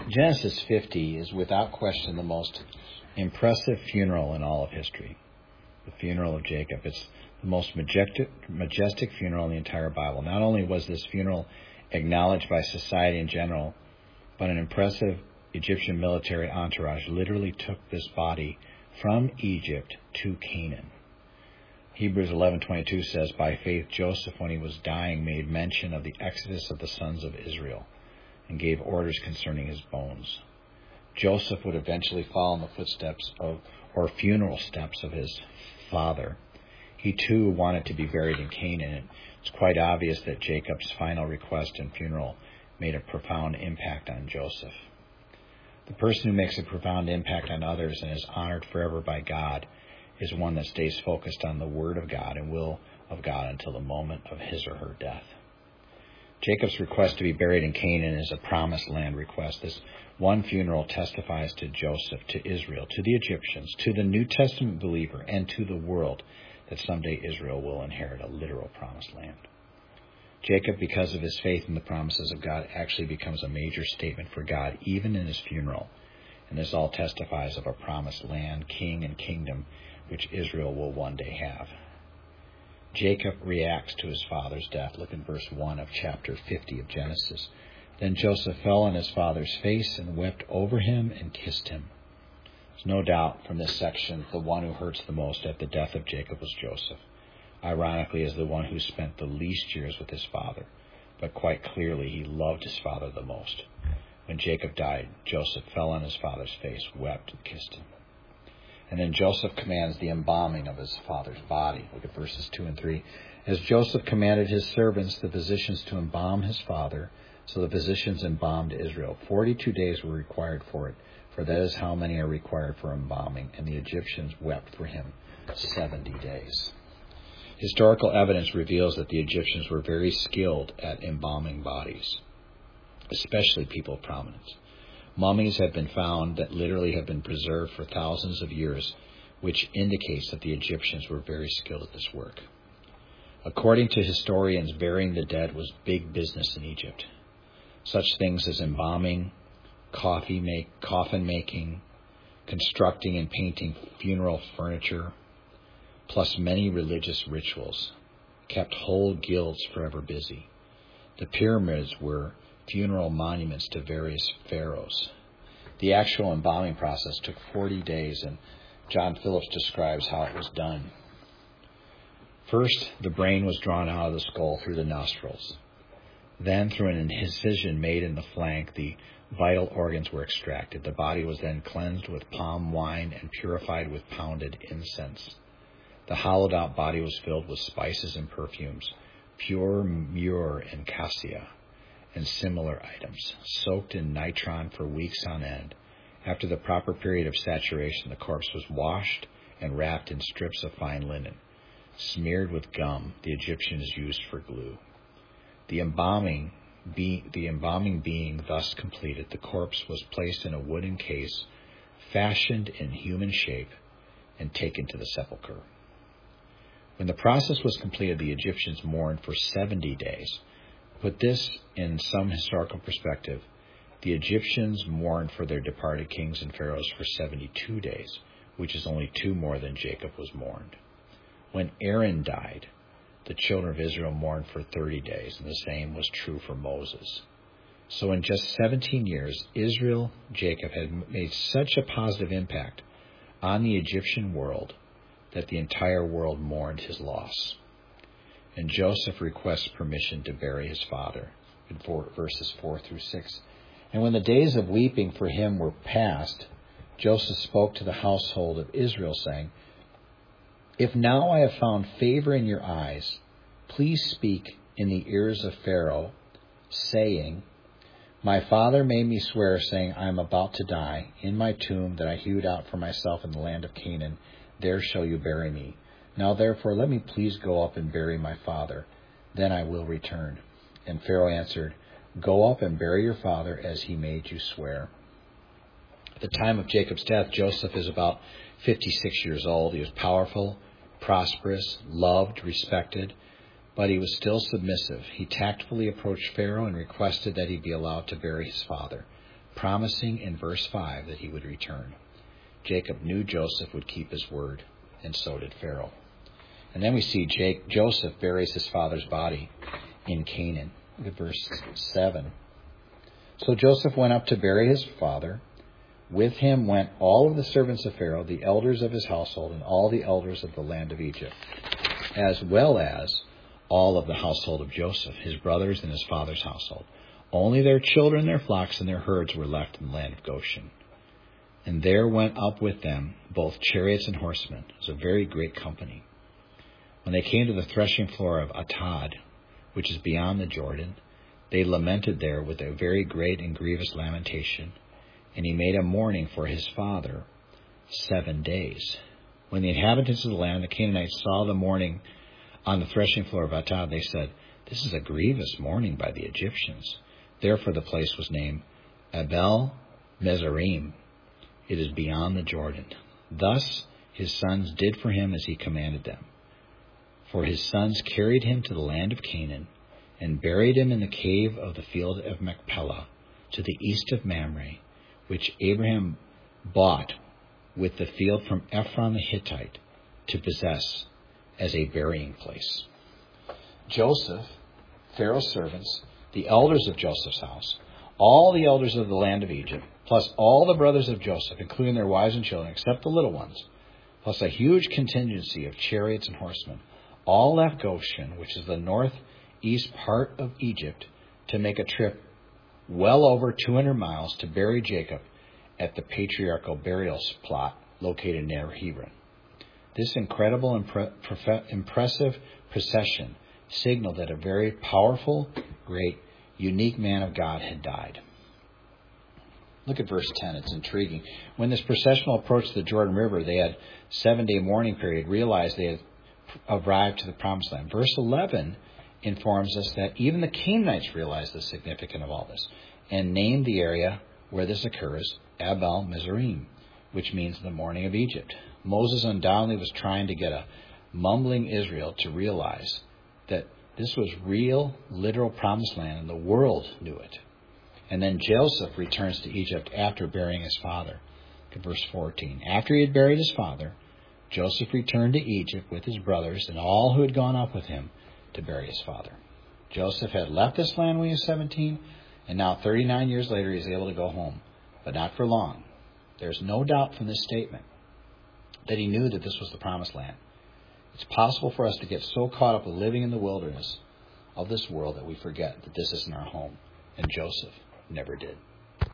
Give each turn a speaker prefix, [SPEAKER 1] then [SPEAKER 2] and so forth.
[SPEAKER 1] Genesis 50 is without question the most impressive funeral in all of history. The funeral of Jacob. It's the most majestic funeral in the entire Bible. Not only was this funeral acknowledged by society in general, but an impressive Egyptian military entourage literally took this body from Egypt to Canaan. Hebrews 11:22 says, "By faith Joseph, when he was dying, made mention of the exodus of the sons of Israel and gave orders concerning his bones." Joseph would eventually follow in the footsteps of, or funeral steps of his father. He too wanted to be buried in Canaan. It's quite obvious that Jacob's final request and funeral made a profound impact on Joseph. The person who makes a profound impact on others and is honored forever by God is one that stays focused on the Word of God and will of God until the moment of his or her death. Jacob's request to be buried in Canaan is a promised land request. This one funeral testifies to Joseph, to Israel, to the Egyptians, to the New Testament believer, and to the world that someday Israel will inherit a literal promised land. Jacob, because of his faith in the promises of God, actually becomes a major statement for God, even in his funeral. And this all testifies of a promised land, king, and kingdom which Israel will one day have. Jacob reacts to his father's death. Look at verse 1 of chapter 50 of Genesis. Then Joseph fell on his father's face and wept over him and kissed him. There's no doubt from this section the one who hurts the most at the death of Jacob was Joseph. Ironically, as the one who spent the least years with his father, but quite clearly he loved his father the most. When Jacob died, Joseph fell on his father's face, wept, and kissed him. And then Joseph commands the embalming of his father's body. Look at verses 2 and 3. As Joseph commanded his servants, the physicians, to embalm his father, so the physicians embalmed Israel. 42 days were required for it, for that is how many are required for embalming. And the Egyptians wept for him 70 days. Historical evidence reveals that the Egyptians were very skilled at embalming bodies, especially people of prominence. Mummies have been found that literally have been preserved for thousands of years, which indicates that the Egyptians were very skilled at this work. According to historians, burying the dead was big business in Egypt. Such things as embalming, coffin making, constructing and painting funeral furniture, plus many religious rituals, kept whole guilds forever busy. The pyramids were funeral monuments to various pharaohs. The actual embalming process took 40 days, and John Phillips describes how it was done. First, the brain was drawn out of the skull through the nostrils. Then, through an incision made in the flank, the vital organs were extracted. The body was then cleansed with palm wine and purified with pounded incense. The hollowed-out body was filled with spices and perfumes, pure myrrh and cassia, and similar items, soaked in nitron for weeks on end. After the proper period of saturation, the corpse was washed and wrapped in strips of fine linen, smeared with gum the Egyptians used for glue. The embalming being thus completed, the corpse was placed in a wooden case, fashioned in human shape, and taken to the sepulchre. When the process was completed, the Egyptians mourned for 70 days. Put this in some historical perspective, the Egyptians mourned for their departed kings and pharaohs for 72 days, which is only 2 more than Jacob was mourned. When Aaron died, the children of Israel mourned for 30 days, and the same was true for Moses. So in just 17 years, Jacob had made such a positive impact on the Egyptian world that the entire world mourned his loss. And Joseph requests permission to bury his father in verses 4 through 6. And when the days of weeping for him were past, Joseph spoke to the household of Israel, saying, "If now I have found favor in your eyes, please speak in the ears of Pharaoh, saying, my father made me swear, saying, I am about to die. In my tomb that I hewed out for myself in the land of Canaan, there shall you bury me. Now therefore let me please go up and bury my father. Then I will return." And Pharaoh answered, "Go up and bury your father as he made you swear." At the time of Jacob's death, Joseph is about 56 years old. He was powerful, prosperous, loved, respected, but he was still submissive. He tactfully approached Pharaoh and requested that he be allowed to bury his father. promising in verse 5 that he would return. Jacob knew Joseph would keep his word, and so did Pharaoh. And then we see Joseph buries his father's body in Canaan. Look at verse 7. So Joseph went up to bury his father. With him went all of the servants of Pharaoh, the elders of his household, and all the elders of the land of Egypt, as well as all of the household of Joseph, his brothers and his father's household. Only their children, their flocks, and their herds were left in the land of Goshen. And there went up with them both chariots and horsemen. It was a very great company. When they came to the threshing floor of Atad, which is beyond the Jordan, they lamented there with a very great and grievous lamentation. And he made a mourning for his father 7 days. When the inhabitants of the land, the Canaanites, saw the mourning on the threshing floor of Atad, they said, "This is a grievous mourning by the Egyptians." Therefore the place was named Abel Mizraim. It is beyond the Jordan. Thus his sons did for him as he commanded them. For his sons carried him to the land of Canaan and buried him in the cave of the field of Machpelah to the east of Mamre, which Abraham bought with the field from Ephron the Hittite to possess as a burying place. Joseph, Pharaoh's servants, the elders of Joseph's house, all the elders of the land of Egypt, plus all the brothers of Joseph, including their wives and children, except the little ones, plus a huge contingency of chariots and horsemen, all left Goshen, which is the northeast part of Egypt, to make a trip well over 200 miles to bury Jacob at the patriarchal burial plot located near Hebron. This incredible, impressive procession signaled that a very powerful, great, unique man of God had died. Look at verse 10. It's intriguing. When this processional approached the Jordan River, they had 7-day mourning period, realized they had arrived to the promised land. Verse 11 informs us that even the Canaanites realized the significance of all this and named the area where this occurs Abel Mizraim, which means the mourning of Egypt. Moses undoubtedly was trying to get a mumbling Israel to realize that this was real, literal promised land, and the world knew it. And then Joseph returns to Egypt after burying his father. Look at verse 14. After he had buried his father, Joseph returned to Egypt with his brothers and all who had gone up with him to bury his father. Joseph had left this land when he was 17, and now 39 years later he is able to go home, but not for long. There's no doubt from this statement that he knew that this was the promised land. It's possible for us to get so caught up with living in the wilderness of this world that we forget that this isn't our home, and Joseph never did.